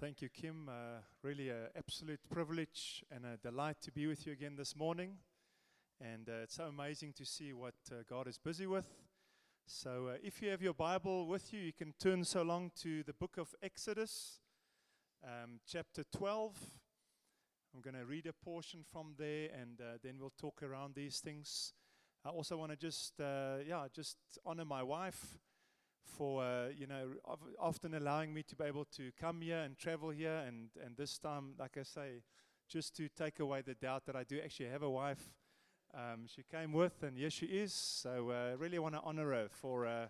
Thank you, Kim. Really an absolute privilege and a delight to be with you again this morning. And it's so amazing to see what God is busy with. So if you have your Bible with you, you can turn so long to the book of Exodus, chapter 12. I'm going to read a portion from there, and then we'll talk around these things. I also want to just honor my wife for, often allowing me to be able to come here and travel here. And this time, like I say, just to take away the doubt that I do actually have a wife. She came with, and here she is. So really want to honor her for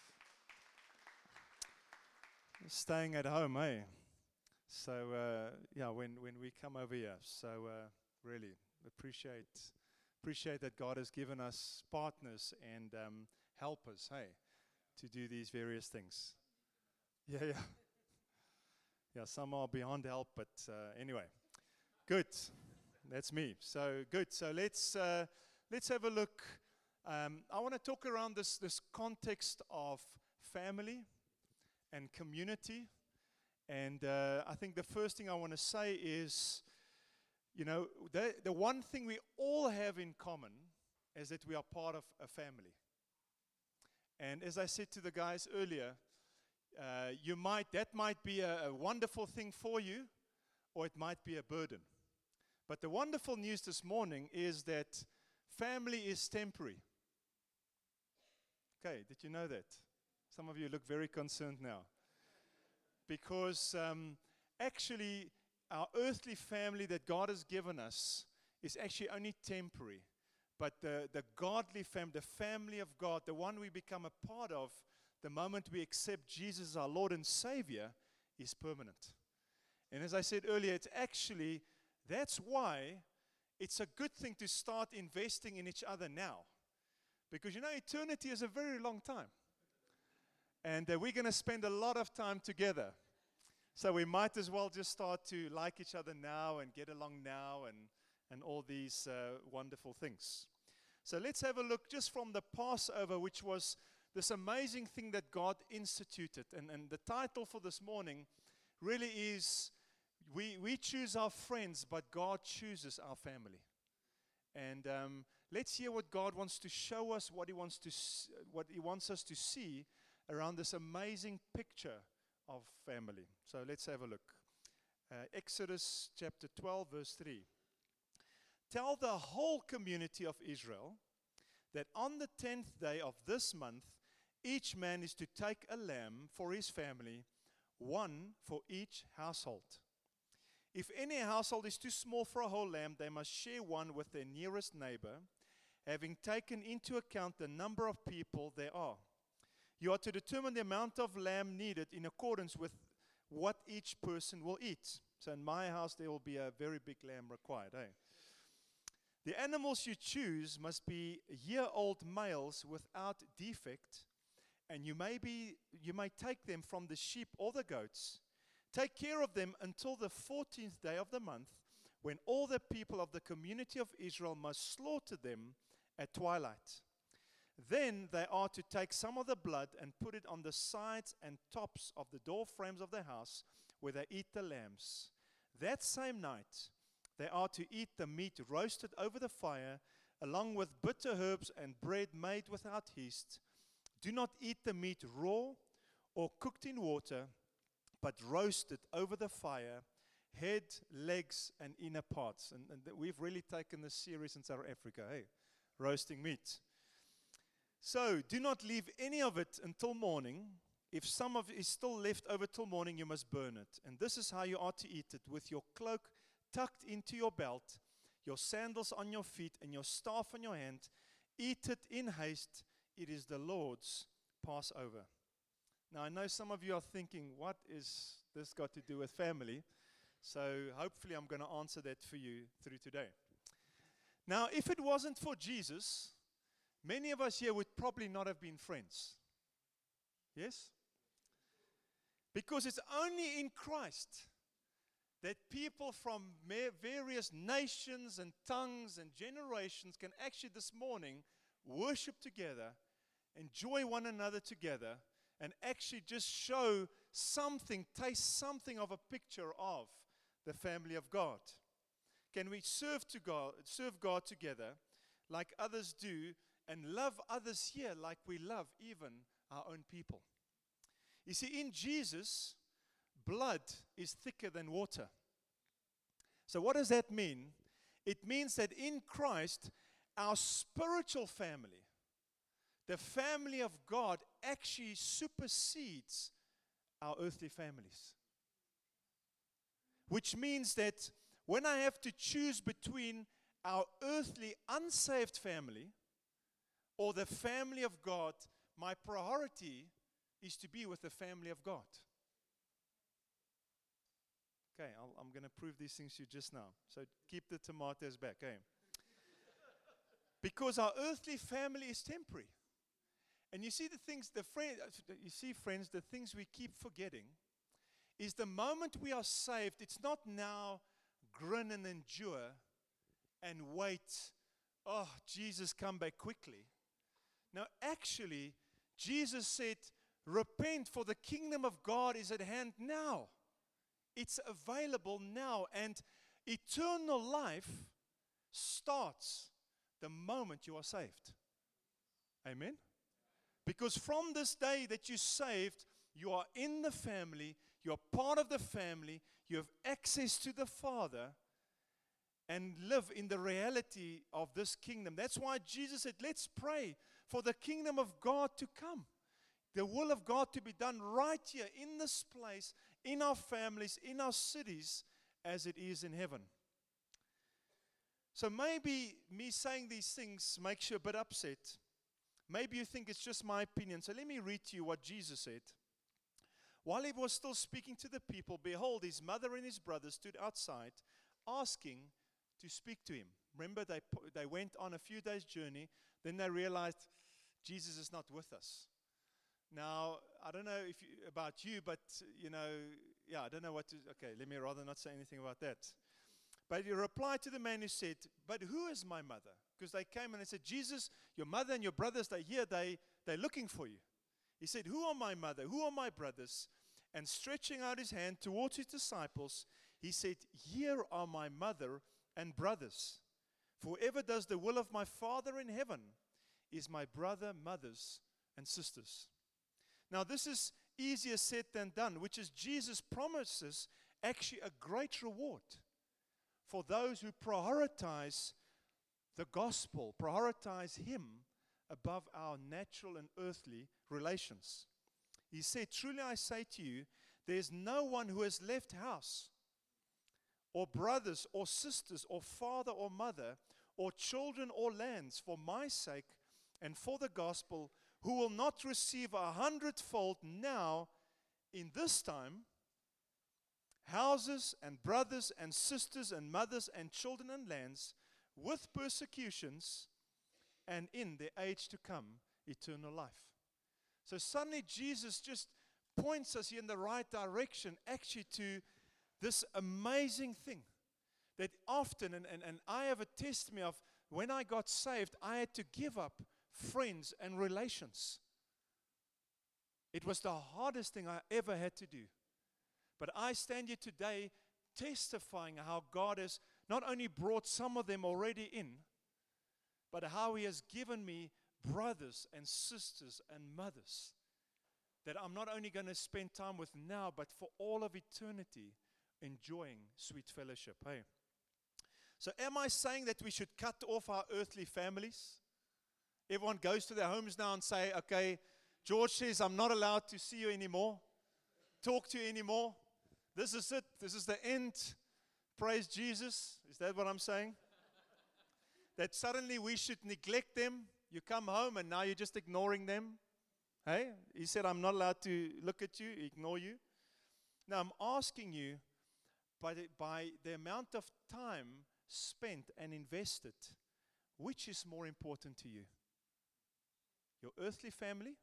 staying at home, eh? So, when we come over here. So really appreciate that God has given us partners and helpers, hey, to do these various things. Yeah, some are beyond help, but anyway. Good. That's me. So good. So let's have a look. I want to talk around this context of family and community. And I think the first thing I want to say is, the one thing we all have in common is that we are part of a family. And as I said to the guys earlier, that might be a wonderful thing for you, or it might be a burden. But the wonderful news this morning is that family is temporary. Okay, did you know that? Some of you look very concerned now. Because actually, our earthly family that God has given us is actually only temporary. But the godly family, the family of God, the one we become a part of the moment we accept Jesus as our Lord and Savior, is permanent. And as I said earlier, that's why it's a good thing to start investing in each other now. Because eternity is a very long time. And we're going to spend a lot of time together. So we might as well just start to like each other now and get along now and all these wonderful things. So let's have a look just from the Passover, which was this amazing thing that God instituted. And the title for this morning really is, we choose our friends, but God chooses our family. And let's hear what God wants to show us, what He wants us to see around this amazing picture of family. So let's have a look. Exodus chapter 12, verse 3. Tell the whole community of Israel that on the 10th day of this month, each man is to take a lamb for his family, one for each household. If any household is too small for a whole lamb, they must share one with their nearest neighbor, having taken into account the number of people there are. You are to determine the amount of lamb needed in accordance with what each person will eat. So in my house, there will be a very big lamb required, eh? The animals you choose must be year-old males without defect, and you may take them from the sheep or the goats. Take care of them until the 14th day of the month, when all the people of the community of Israel must slaughter them at twilight. Then they are to take some of the blood and put it on the sides and tops of the door frames of their house where they eat the lambs. That same night, they are to eat the meat roasted over the fire, along with bitter herbs and bread made without yeast. Do not eat the meat raw or cooked in water, but roasted over the fire, head, legs, and inner parts. And we've really taken this serious in South Africa, hey? Roasting meat. So, do not leave any of it until morning. If some of it is still left over till morning, you must burn it. And this is how you are to eat it, with your cloak tucked into your belt, your sandals on your feet, and your staff in your hand. Eat it in haste. It is the Lord's Passover. Now, I know some of you are thinking, what is this got to do with family? So, hopefully, I'm going to answer that for you through today. Now, if it wasn't for Jesus, many of us here would probably not have been friends. Yes? Because it's only in Christ that people from various nations and tongues and generations can actually this morning worship together, enjoy one another together, and actually just show taste something of a picture of the family of God? Can we serve God together like others do, and love others here like we love even our own people? You see, in Jesus, blood is thicker than water. So what does that mean? It means that in Christ, our spiritual family, the family of God, actually supersedes our earthly families. Which means that when I have to choose between our earthly unsaved family or the family of God, my priority is to be with the family of God. Okay, I'm going to prove these things to you just now. So keep the tomatoes back, okay? Because our earthly family is temporary. And you see friends, the things we keep forgetting is the moment we are saved, it's not now grin and endure and wait, oh, Jesus, come back quickly. Now, actually, Jesus said, repent, for the kingdom of God is at hand now. It's available now, and eternal life starts the moment you are saved. Amen? Because from this day that you're saved, you are in the family, you are part of the family, you have access to the Father, and live in the reality of this kingdom. That's why Jesus said, let's pray for the kingdom of God to come. The will of God to be done right here in this place, in our families, in our cities, as it is in heaven. So maybe me saying these things makes you a bit upset. Maybe you think it's just my opinion. So let me read to you what Jesus said. While he was still speaking to the people, behold, his mother and his brothers stood outside, asking to speak to him. Remember, they went on a few days' journey. Then they realized Jesus is not with us. Now, I don't know about you, but, I don't know what to, okay, let me rather not say anything about that. But he replied to the man who said, but who is my mother? Because they came and they said, Jesus, your mother and your brothers, they're here, they're looking for you. He said, who are my mother? Who are my brothers? And stretching out his hand towards his disciples, he said, here are my mother and brothers. For whoever does the will of my Father in heaven is my brother, mothers, and sisters. Now, this is easier said than done, which is Jesus promises actually a great reward for those who prioritize the gospel, prioritize him above our natural and earthly relations. He said, truly I say to you, there is no one who has left house or brothers or sisters or father or mother or children or lands for my sake and for the gospel, who will not receive 100-fold now in this time, houses and brothers and sisters and mothers and children and lands, with persecutions, and in the age to come, eternal life. So suddenly Jesus just points us in the right direction actually to this amazing thing that often, and I have a testimony of when I got saved, I had to give up friends and relations. It was the hardest thing I ever had to do. But I stand here today testifying how God has not only brought some of them already in, but how he has given me brothers and sisters and mothers that I'm not only going to spend time with now, but for all of eternity enjoying sweet fellowship. Hey. So am I saying that we should cut off our earthly families? Everyone goes to their homes now and say, okay, George says I'm not allowed to see you anymore, talk to you anymore. This is it. This is the end. Praise Jesus. Is that what I'm saying? That suddenly we should neglect them. You come home and now you're just ignoring them. Hey, he said I'm not allowed to look at you, ignore you. Now I'm asking you, by the amount of time spent and invested, which is more important to you? Your earthly family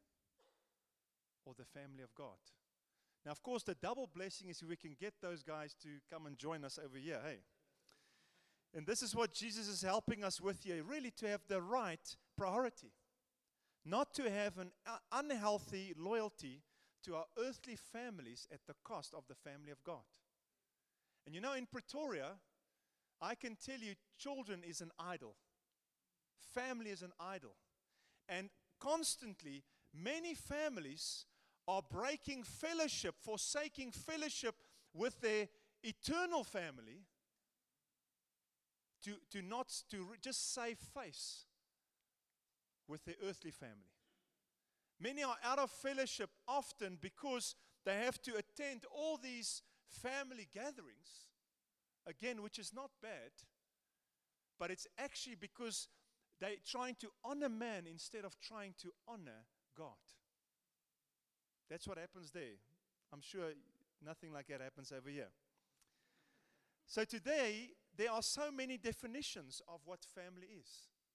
or the family of God? Now, of course, the double blessing is if we can get those guys to come and join us over here, hey? And this is what Jesus is helping us with here, really to have the right priority. Not to have an unhealthy loyalty to our earthly families at the cost of the family of God. And in Pretoria, I can tell you, children is an idol. Family is an idol. And constantly, many families are breaking fellowship, forsaking fellowship with their eternal family to just save face with their earthly family. Many are out of fellowship often because they have to attend all these family gatherings, again, which is not bad, but it's actually because they're trying to honor man instead of trying to honor God. That's what happens there. I'm sure nothing like that happens over here. So today, there are so many definitions of what family is.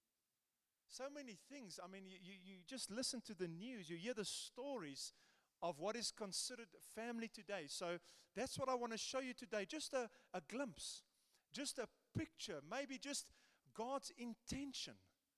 So many things. I mean, you just listen to the news, you hear the stories of what is considered family today. So that's what I want to show you today. Just a glimpse, just a picture, maybe just God's intention.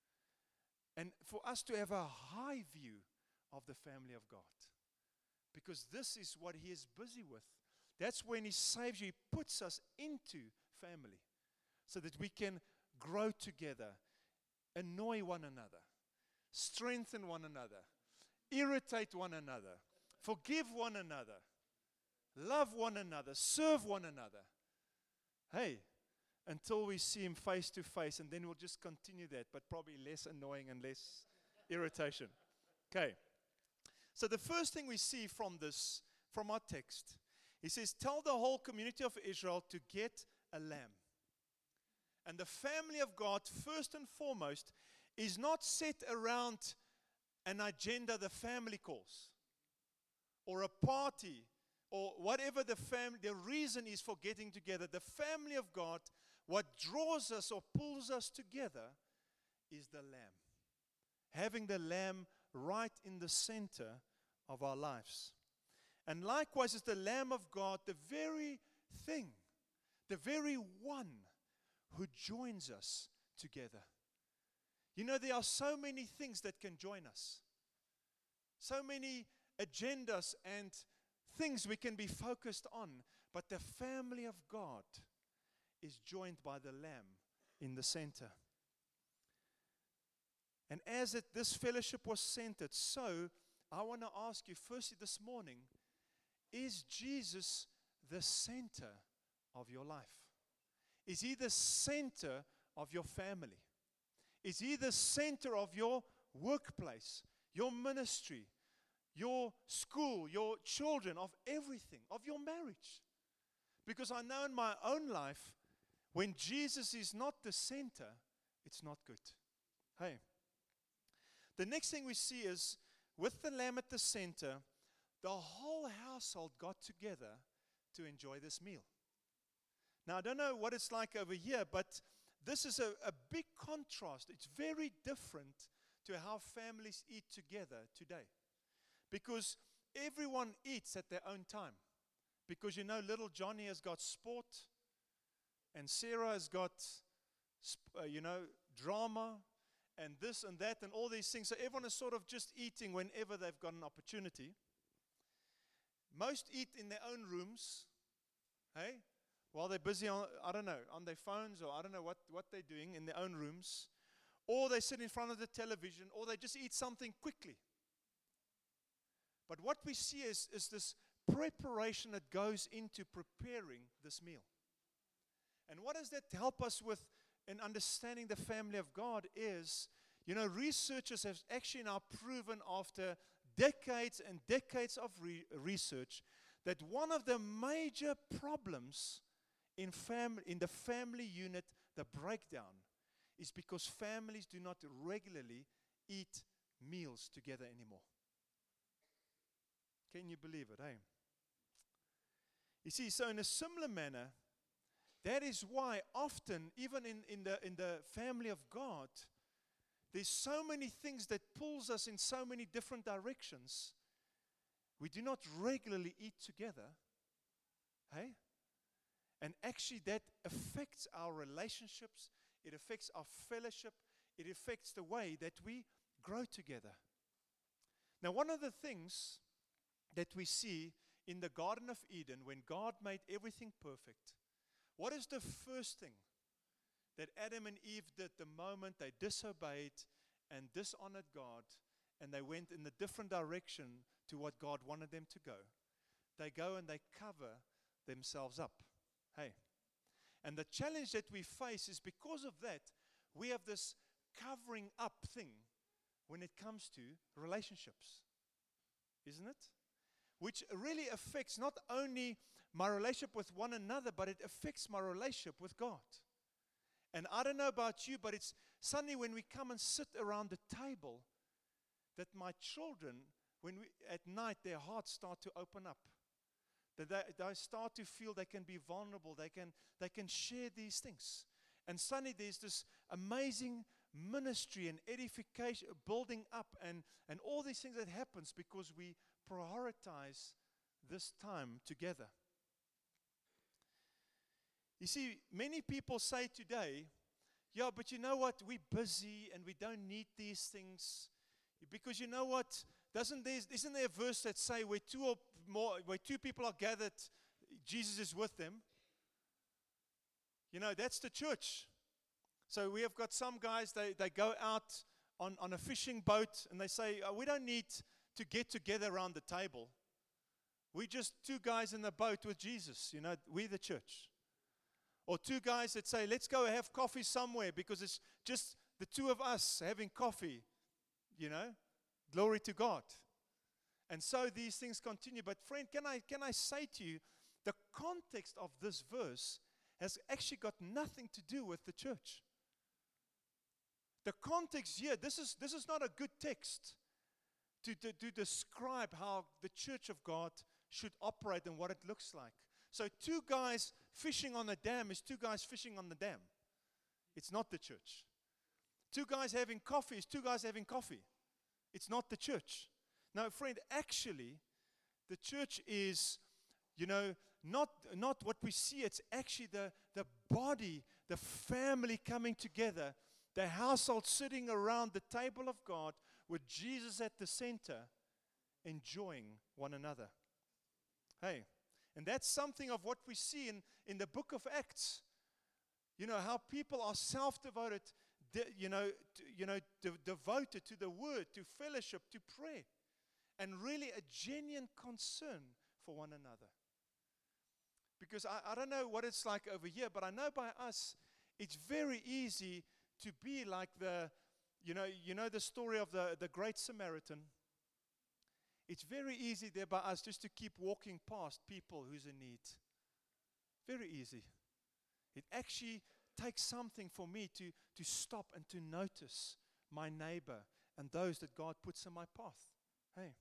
And for us to have a high view of the family of God. Because this is what He is busy with. That's when He saves you. He puts us into family so that we can grow together, annoy one another, strengthen one another, irritate one another, forgive one another, love one another, serve one another. Hey, until we see Him face to face, and then we'll just continue that, but probably less annoying and less irritation. Okay. So the first thing we see from our text, He says, tell the whole community of Israel to get a lamb. And the family of God, first and foremost, is not set around an agenda the family calls, or a party, or whatever the reason is for getting together. The family of God, what draws us or pulls us together is the lamb. Having the lamb right in the center of our lives. And likewise is the Lamb of God the very thing, the very one who joins us together. There are so many things that can join us. So many agendas and things we can be focused on. But the family of God is joined by the Lamb in the center. And as this fellowship was centered, so I want to ask you firstly this morning, is Jesus the center of your life? Is He the center of your family? Is He the center of your workplace, your ministry, your school, your children, of everything, of your marriage? Because I know in my own life, when Jesus is not the center, it's not good. Hey. The next thing we see is, with the lamb at the center, the whole household got together to enjoy this meal. Now, I don't know what it's like over here, but this is a big contrast. It's very different to how families eat together today. Because everyone eats at their own time. Because little Johnny has got sport, and Sarah has got, drama, and this and that, and all these things. So everyone is sort of just eating whenever they've got an opportunity. Most eat in their own rooms, hey? While they're busy on their phones, or I don't know what they're doing in their own rooms. Or they sit in front of the television, or they just eat something quickly. But what we see is this preparation that goes into preparing this meal. And what does that help us with in understanding the family of God is, researchers have actually now proven after decades and decades of research that one of the major problems in the family unit, the breakdown, is because families do not regularly eat meals together anymore. Can you believe it, hey? You see, so in a similar manner, that is why often, even in the family of God, there's so many things that pulls us in so many different directions. We do not regularly eat together. Hey? And actually that affects our relationships. It affects our fellowship. It affects the way that we grow together. Now, one of the things that we see in the Garden of Eden when God made everything perfect, what is the first thing that Adam and Eve did the moment they disobeyed and dishonored God and they went in a different direction to what God wanted them to go? They go and they cover themselves up. Hey. And the challenge that we face is because of that, we have this covering up thing when it comes to relationships. Isn't it? Which really affects not only my relationship with one another, but it affects my relationship with God. And I don't know about you, but it's suddenly when we come and sit around the table that my children, at night, their hearts start to open up. That they start to feel they can be vulnerable. They can share these things. And suddenly there's this amazing ministry and edification, building up, and all these things that happens because we prioritize this time together. You see, many people say today, yeah, but you know what? We're busy and we don't need these things. Because you know what? Isn't there a verse that say where two people are gathered, Jesus is with them? You know, that's the church. So we have got some guys, they go out on a fishing boat and they say, we don't need to get together around the table. We're just two guys in the boat with Jesus. You know, we're the church. Or two guys that say, let's go have coffee somewhere because it's just the two of us having coffee. You know, glory to God. And so these things continue. But friend, can I say to you, the context of this verse has actually got nothing to do with the church. The context here, this is not a good text to describe how the church of God should operate and what it looks like. So two guys fishing on a dam is two guys fishing on the dam. It's not the church. Two guys having coffee is two guys having coffee. It's not the church. Now, friend, actually, the church is, you know, not what we see. It's actually the body, the family coming together, the household sitting around the table of God with Jesus at the center, enjoying one another. Hey, and that's something of what we see in the book of Acts. You know, how people are self-devoted, devoted to the word, to fellowship, to prayer, and really a genuine concern for one another. Because I don't know what it's like over here, but I know by us, it's very easy to be like the story of the Great Samaritan. It's very easy there by us just to keep walking past people who's in need. Very easy. It actually takes something for me to stop and to notice my neighbor and those that God puts in my path. Hey.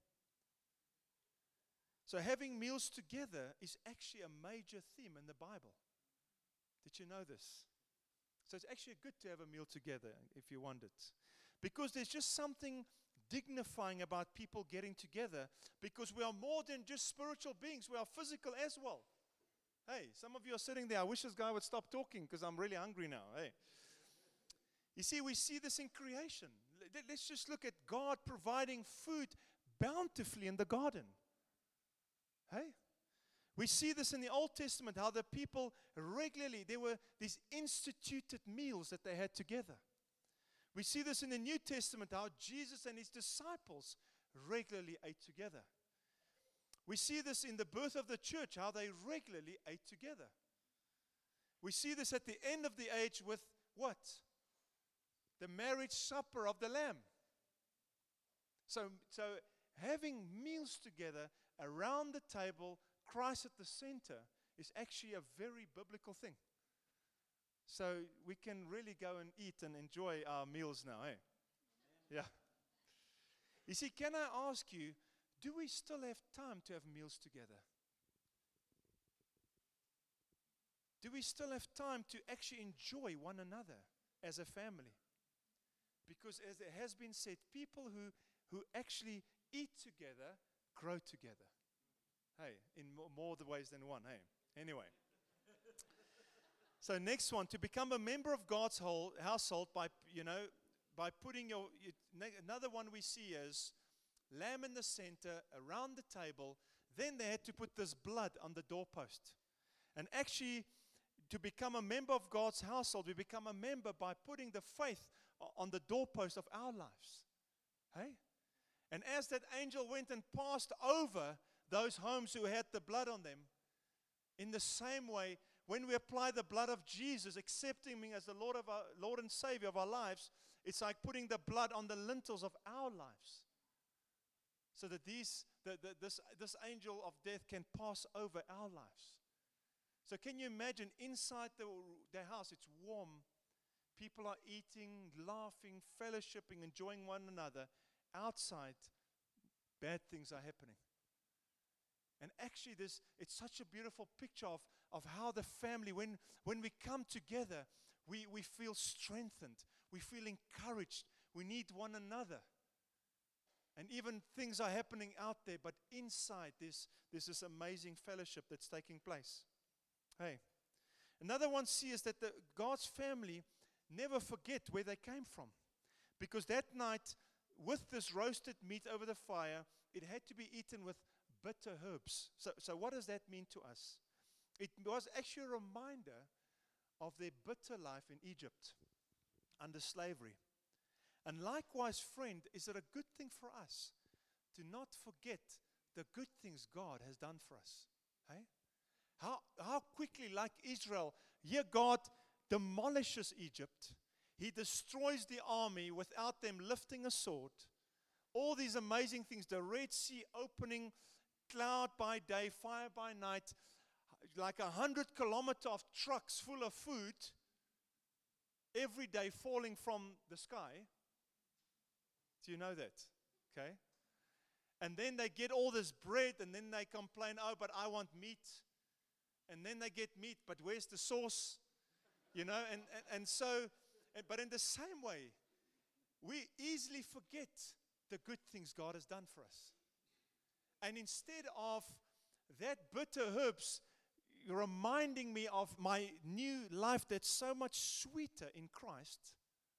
So having meals together is actually a major theme in the Bible. Did you know this? So it's actually good to have a meal together if you want it. Because there's just something dignifying about people getting together, because we are more than just spiritual beings. We are physical as well. Hey, some of you are sitting there. I wish this guy would stop talking because I'm really hungry now. Hey. You see, we see this in creation. Let's just look at God providing food bountifully in the garden. Hey? We see this in the Old Testament, how the people regularly, there were these instituted meals that they had together. We see this in the New Testament, how Jesus and his disciples regularly ate together. We see this in the birth of the church, how they regularly ate together. We see this at the end of the age with what? The marriage supper of the Lamb. So having meals together around the table, Christ at the center, is actually a very biblical thing. So we can really go and eat and enjoy our meals now, eh? Yeah. You see, can I ask you, do we still have time to have meals together? Do we still have time to actually enjoy one another as a family? Because as it has been said, people who actually eat together grow together. Hey, in more the ways than one, hey. Anyway. So next one, to become a member of God's household by putting another one we see is lamb in the center, around the table. Then they had to put this blood on the doorpost. And actually, to become a member of God's household, we become a member by putting the faith on the doorpost of our lives. Hey? And as that angel went and passed over those homes who had the blood on them, in the same way, when we apply the blood of Jesus, accepting Him as the Lord and Savior of our lives, it's like putting the blood on the lintels of our lives, so that this angel of death can pass over our lives. So can you imagine, inside the house, it's warm, people are eating, laughing, fellowshipping, enjoying one another. Outside, bad things are happening. And actually, it's such a beautiful picture of how the family, when we come together, we feel strengthened, we feel encouraged, we need one another. And even things are happening out there, but inside there's this amazing fellowship that's taking place. Hey, another one is that God's family never forget where they came from. Because that night, with this roasted meat over the fire, it had to be eaten with bitter herbs. So what does that mean to us? It was actually a reminder of their bitter life in Egypt under slavery. And likewise, friend, is it a good thing for us to not forget the good things God has done for us? Hey? How quickly, like Israel, here God demolishes Egypt. He destroys the army without them lifting a sword. All these amazing things, the Red Sea opening, cloud by day, fire by night, like 100 kilometers of trucks full of food every day falling from the sky. Do you know that? Okay. And then they get all this bread, and then they complain, oh, but I want meat. And then they get meat, but where's the sauce? You know, but in the same way, we easily forget the good things God has done for us. And instead of that bitter herbs reminding me of my new life that's so much sweeter in Christ,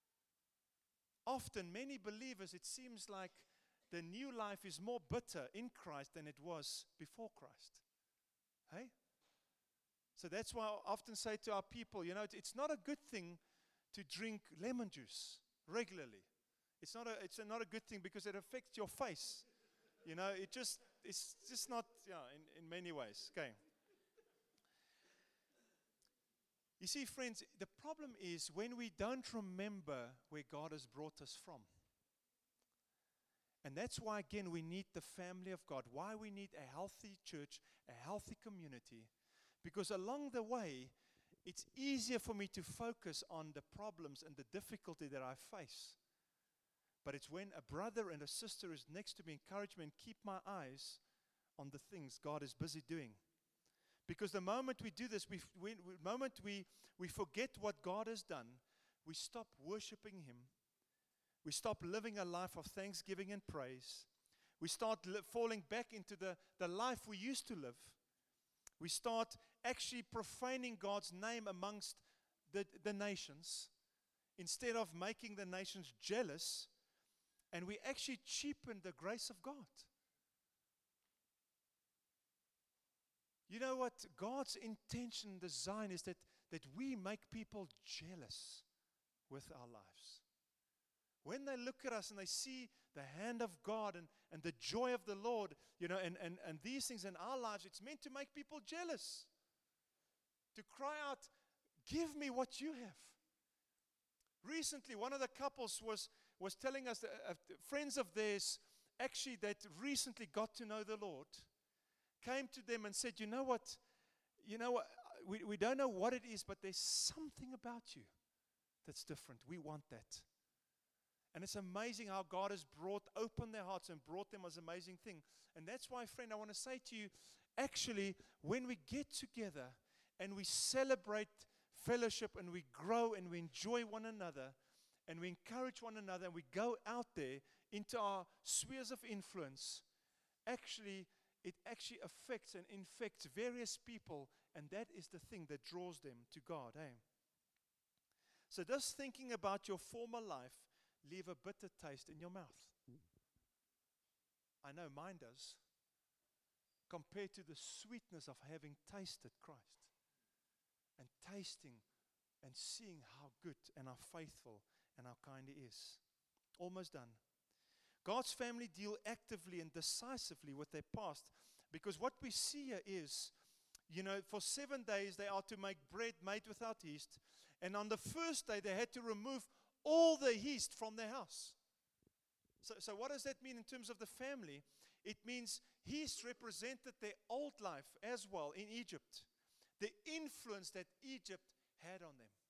often many believers, it seems like the new life is more bitter in Christ than it was before Christ. Hey? So that's why I often say to our people, it's not a good thing to drink lemon juice regularly. It's not a good thing because it affects your face. It's just not, in many ways. Okay. You see, friends, the problem is when we don't remember where God has brought us from. And that's why, again, we need the family of God. Why we need a healthy church, a healthy community. Because along the way, it's easier for me to focus on the problems and the difficulty that I face. But it's when a brother and a sister is next to me, encourage me and keep my eyes on the things God is busy doing. Because the moment we do this, the moment we forget what God has done, we stop worshiping Him. We stop living a life of thanksgiving and praise. We start falling back into the life we used to live. We start actually profaning God's name amongst the nations instead of making the nations jealous, and we actually cheapen the grace of God. You know what? God's intention, design is that we make people jealous with our lives. When they look at us and they see the hand of God and the joy of the Lord, and these things in our lives, it's meant to make people jealous. To cry out, give me what you have. Recently, one of the couples was telling us, friends of theirs, actually that recently got to know the Lord, came to them and said, you know what, we don't know what it is, but there's something about you that's different. We want that. And it's amazing how God has opened their hearts and brought them as an amazing thing. And that's why, friend, I want to say to you, actually, when we get together and we celebrate fellowship and we grow and we enjoy one another and we encourage one another and we go out there into our spheres of influence, it actually affects and infects various people, and that is the thing that draws them to God. So just thinking about your former life, leave a bitter taste in your mouth. I know mine does, compared to the sweetness of having tasted Christ and tasting and seeing how good and how faithful and how kind He is. Almost done. God's family deal actively and decisively with their past, because what we see here is, for 7 days they are to make bread made without yeast, and on the first day they had to remove all the yeast from their house. So what does that mean in terms of the family? It means yeast represented their old life as well in Egypt, the influence that Egypt had on them.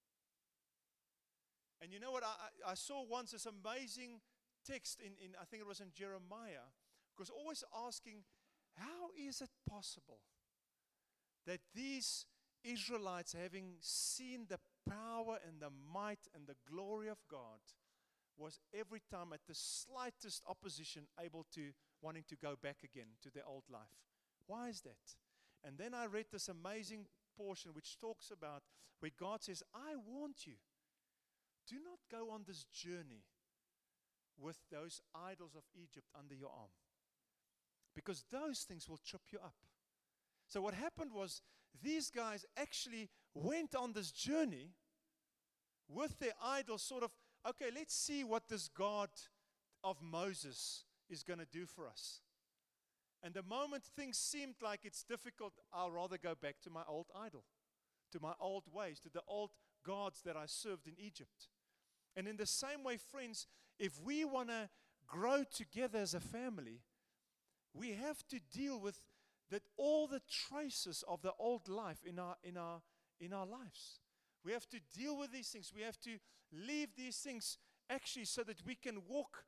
And you know what? I saw once this amazing text in I think it was in Jeremiah, because always asking, how is it possible that these Israelites, having seen the power and the might and the glory of God, was every time at the slightest opposition able to wanting to go back again to their old life? Why is that? And then I read this amazing portion which talks about where God says, I want you, do not go on this journey with those idols of Egypt under your arm, because those things will trip you up. So what happened was, these guys actually went on this journey with their idols, sort of, okay, let's see what this God of Moses is going to do for us. And the moment things seemed like it's difficult, I'll rather go back to my old idol, to my old ways, to the old gods that I served in Egypt. And in the same way, friends, if we want to grow together as a family, we have to deal with that all the traces of the old life in our lives. We have to deal with these things. We have to leave these things actually so that we can walk,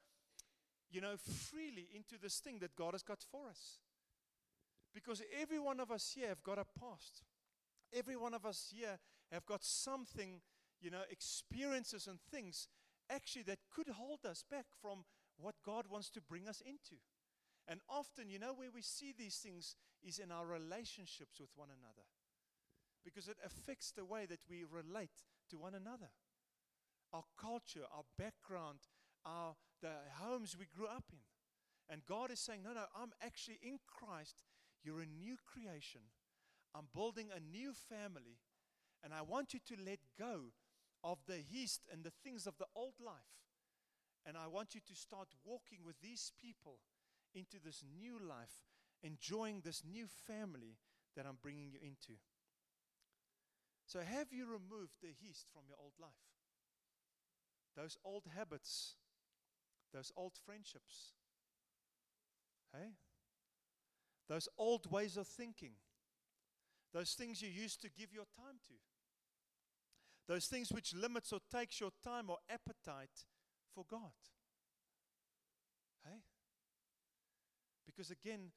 freely into this thing that God has got for us. Because every one of us here have got a past. Every one of us here have got something, experiences and things actually that could hold us back from what God wants to bring us into. And often, where we see these things is in our relationships with one another, because it affects the way that we relate to one another. Our culture, our background, the homes we grew up in. And God is saying, no, I'm actually in Christ. You're a new creation. I'm building a new family. And I want you to let go of the yeast and the things of the old life. And I want you to start walking with these people into this new life, enjoying this new family that I'm bringing you into. So have you removed the yeast from your old life? Those old habits, those old friendships, hey? Those old ways of thinking, those things you used to give your time to, those things which limits or takes your time or appetite for God. Hey? Because again,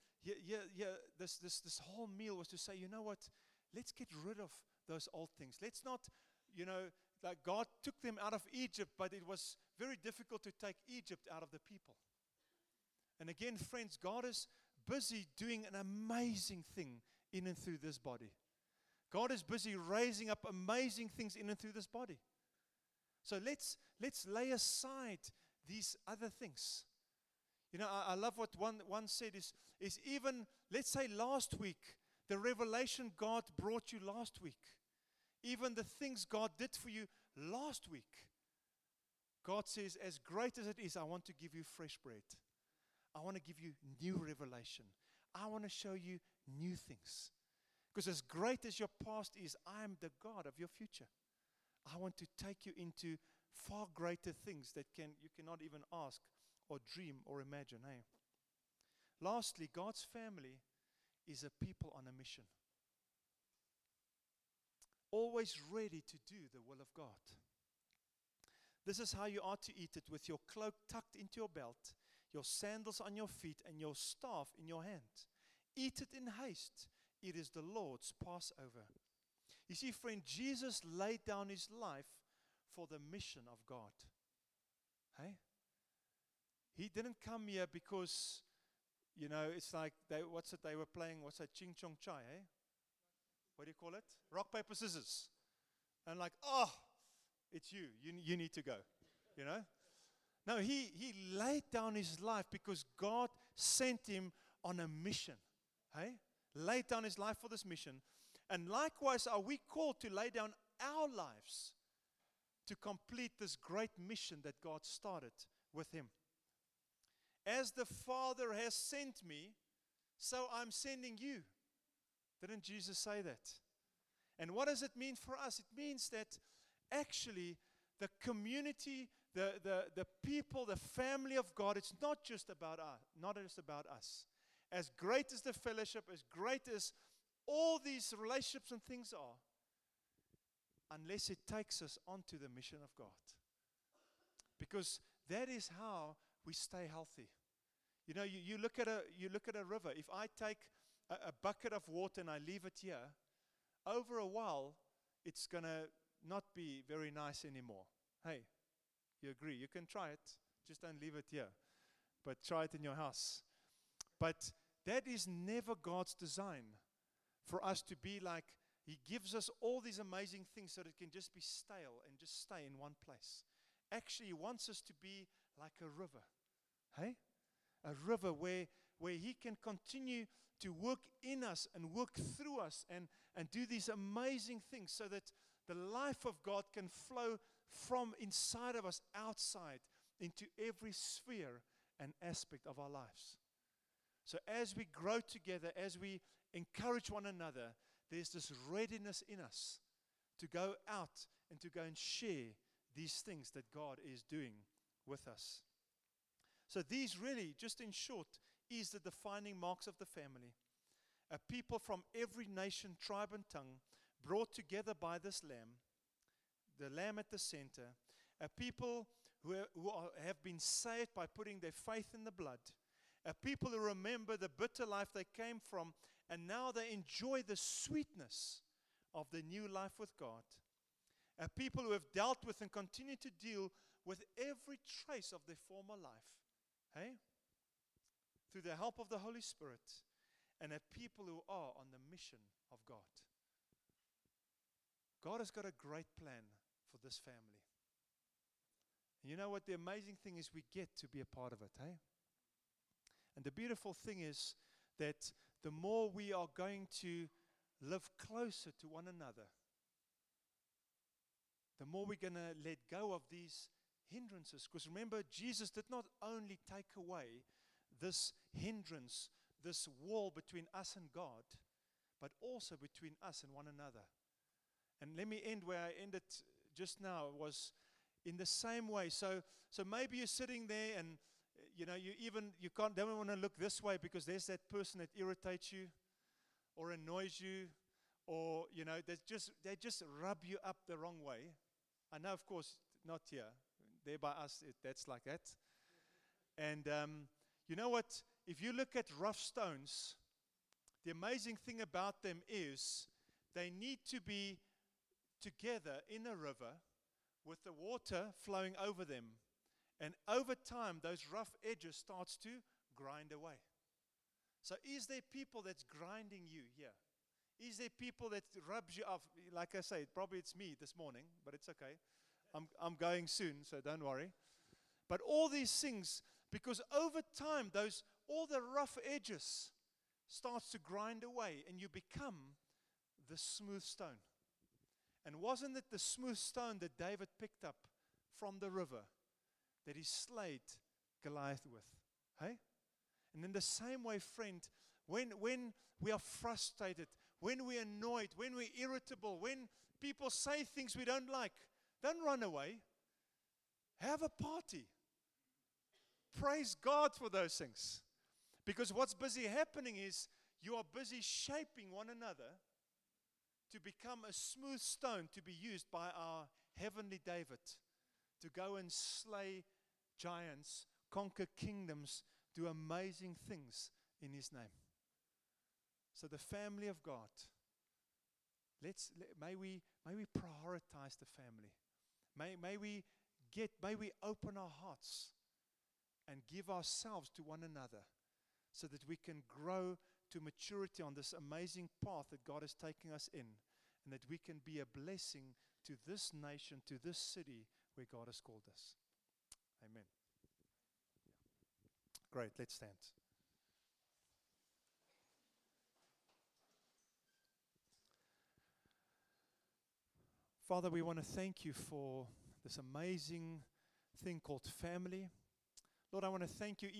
this whole meal was to say, you know what? Let's get rid of those old things. Let's not, like God took them out of Egypt, but it was very difficult to take Egypt out of the people. And again, friends, God is busy doing an amazing thing in and through this body. God is busy raising up amazing things in and through this body. So let's lay aside these other things. I love what one said is even, let's say last week, the revelation God brought you last week, even the things God did for you last week, God says, as great as it is, I want to give you fresh bread. I want to give you new revelation. I want to show you new things. Because as great as your past is, I am the God of your future. I want to take you into far greater things that you cannot even ask or dream or imagine. Hey? Lastly, God's family is a people on a mission. Always ready to do the will of God. This is how you are to eat it, with your cloak tucked into your belt, your sandals on your feet, and your staff in your hand. Eat it in haste. It is the Lord's Passover. You see, friend, Jesus laid down his life for the mission of God. Hey? He didn't come here because, it's like, they were playing, Ching Chong Chai, eh? What do you call it? Rock, paper, scissors. And like, it's you need to go, No, he laid down his life because God sent him on a mission. Hey? Laid down his life for this mission. And likewise, are we called to lay down our lives to complete this great mission that God started with him. As the Father has sent me, so I'm sending you. Didn't Jesus say that? And what does it mean for us? It means that actually the community, the people, the family of God, it's not just about us. As great as the fellowship, as great as all these relationships and things are, unless it takes us onto the mission of God. Because that is how we stay healthy. You know, you look at a river. If I take a bucket of water and I leave it here, over a while, it's going to not be very nice anymore. Hey, you agree? You can try it. Just don't leave it here. But try it in your house. But that is never God's design for us to be like, He gives us all these amazing things so that it can just be stale and just stay in one place. Actually, He wants us to be like a river. Hey? A river where He can continue to work in us and work through us and do these amazing things so that the life of God can flow from inside of us outside into every sphere and aspect of our lives. So as we grow together, as we encourage one another, there's this readiness in us to go out and to go and share these things that God is doing with us. So these really, just in short, is the defining marks of the family. A people from every nation, tribe, and tongue brought together by this Lamb, the Lamb at the center. A people who have been saved by putting their faith in the blood. A people who remember the bitter life they came from, and now they enjoy the sweetness of the new life with God. A people who have dealt with and continue to deal with every trace of their former life. Hey? Through the help of the Holy Spirit. And a people who are on the mission of God. God has got a great plan for this family. And you know what? The amazing thing is we get to be a part of it. Hey? And the beautiful thing is that the more we are going to live closer to one another, the more we're going to let go of these hindrances. Because remember, Jesus did not only take away this hindrance, this wall between us and God, but also between us and one another. And let me end where I ended just now, was in the same way. So maybe you're sitting there and you know, you don't want to look this way because there's that person that irritates you or annoys you, or you know, they just rub you up the wrong way. I know, of course, not here. There by us, that's like that. And you know what? If you look at rough stones, the amazing thing about them is they need to be together in a river with the water flowing over them. And over time, those rough edges starts to grind away. So is there people that's grinding you here? Is there people that rubs you off? Like I say, probably it's me this morning, but it's okay. I'm going soon, so don't worry. But all these things, because over time, all the rough edges starts to grind away, and you become the smooth stone. And wasn't it the smooth stone that David picked up from the river that he slayed Goliath with? Hey? And in the same way, friend, when we are frustrated, when we're annoyed, when we're irritable, when people say things we don't like, don't run away. Have a party. Praise God for those things. Because what's busy happening is you are busy shaping one another to become a smooth stone to be used by our heavenly David to go and slay giants, conquer kingdoms, do amazing things in His name. So the family of God, may we prioritize the family. May we open our hearts and give ourselves to one another so that we can grow to maturity on this amazing path that God is taking us in, and that we can be a blessing to this nation, to this city where God has called us. Amen. Great, let's stand. Father, we want to thank you for this amazing thing called family. Lord, I want to thank you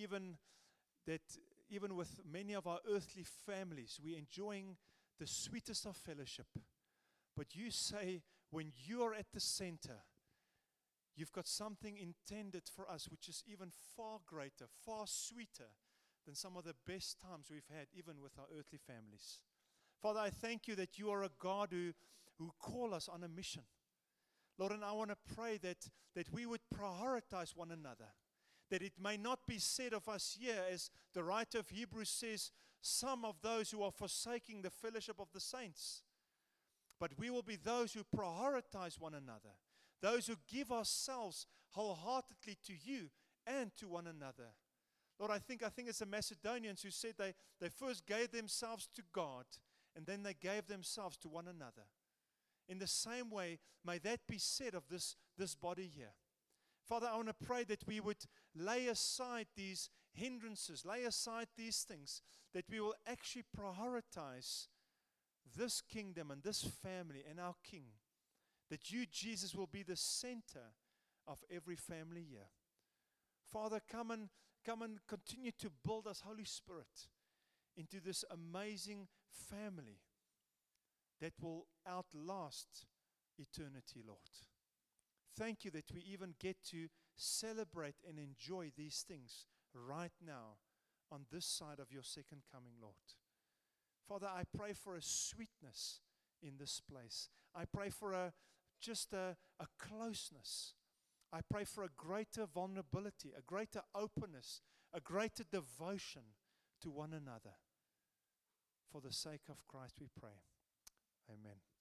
even with many of our earthly families, we're enjoying the sweetest of fellowship. But you say when you are at the center, you've got something intended for us which is even far greater, far sweeter than some of the best times we've had, even with our earthly families. Father, I thank you that you are a God who call us on a mission. Lord, and I want to pray that we would prioritize one another. That it may not be said of us here, as the writer of Hebrews says, some of those who are forsaking the fellowship of the saints. But we will be those who prioritize one another. Those who give ourselves wholeheartedly to you and to one another. Lord, I think it's the Macedonians who said they first gave themselves to God and then they gave themselves to one another. In the same way, may that be said of this body here. Father, I want to pray that we would lay aside these hindrances, lay aside these things, that we will actually prioritize this kingdom and this family and our King. That you, Jesus, will be the center of every family here. Father, come and continue to build us, Holy Spirit, into this amazing family that will outlast eternity, Lord. Thank you that we even get to celebrate and enjoy these things right now on this side of your second coming, Lord. Father, I pray for a sweetness in this place. I pray for a closeness. I pray for a greater vulnerability, a greater openness, a greater devotion to one another. For the sake of Christ we pray. Amen.